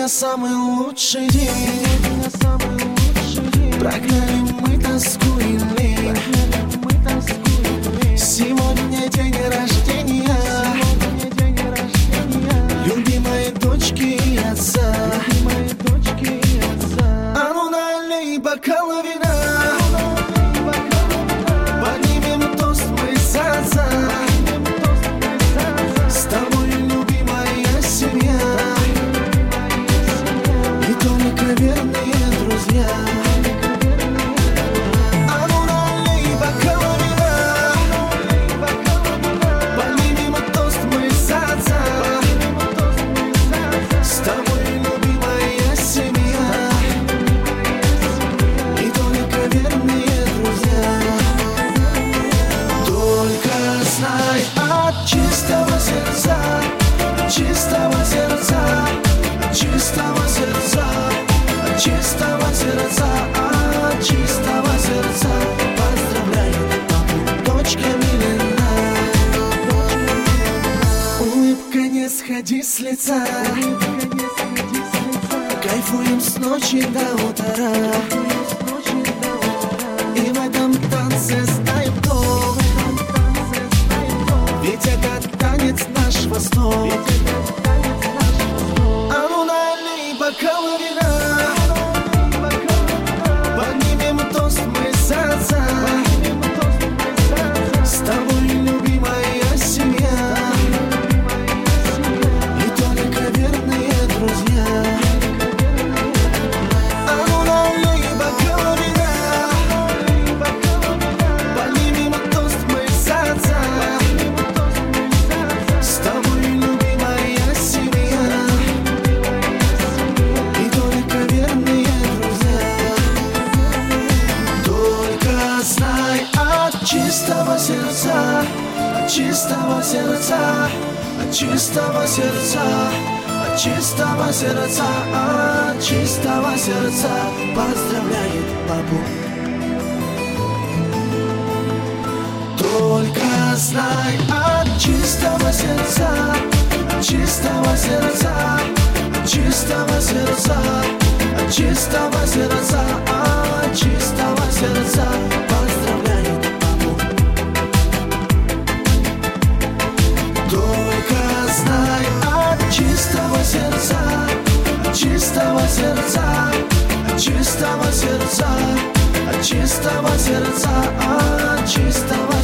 самый лучший день. Прогнали мы тоску и лень. Сегодня день рождения любимой дочки и отца. А ну налей бокал вина, поднимем тост мы за отца. С тобой любимая семья и только верные друзья. А ну налей бокал вина, поднимем тост мы за отца. С тобой любимая семья и только верные друзья. Только знай от чистого сердца, чистого сердца, чистого сердца, чистого сердца, от чистого сердца поздравляет папу дочка Милена. Улыбка не сходи с лица, кайфуем с ночи до утра. И в этом танце знаем кто, ведь это танец наш восток. А ну налей бокал вина, поднимем тост мы за отца. С тобой любимая семья и только верные друзья. А ну налей бокал вина, поднимем тост мы за отца. С тобой любимая семья и только верные друзья. Только знай от чистого сердца, от чистого сердца, от чистого сердца, от чистого сердца, от чистого сердца поздравляет папу. Только знай от чистого сердца, от чистого сердца, от чистого сердца, от чистого сердца, от чистого сердца поздравляет папу. Только знай от чистого сердца, от чистого сердца, от чистого сердца, от чистого сердца, от чистого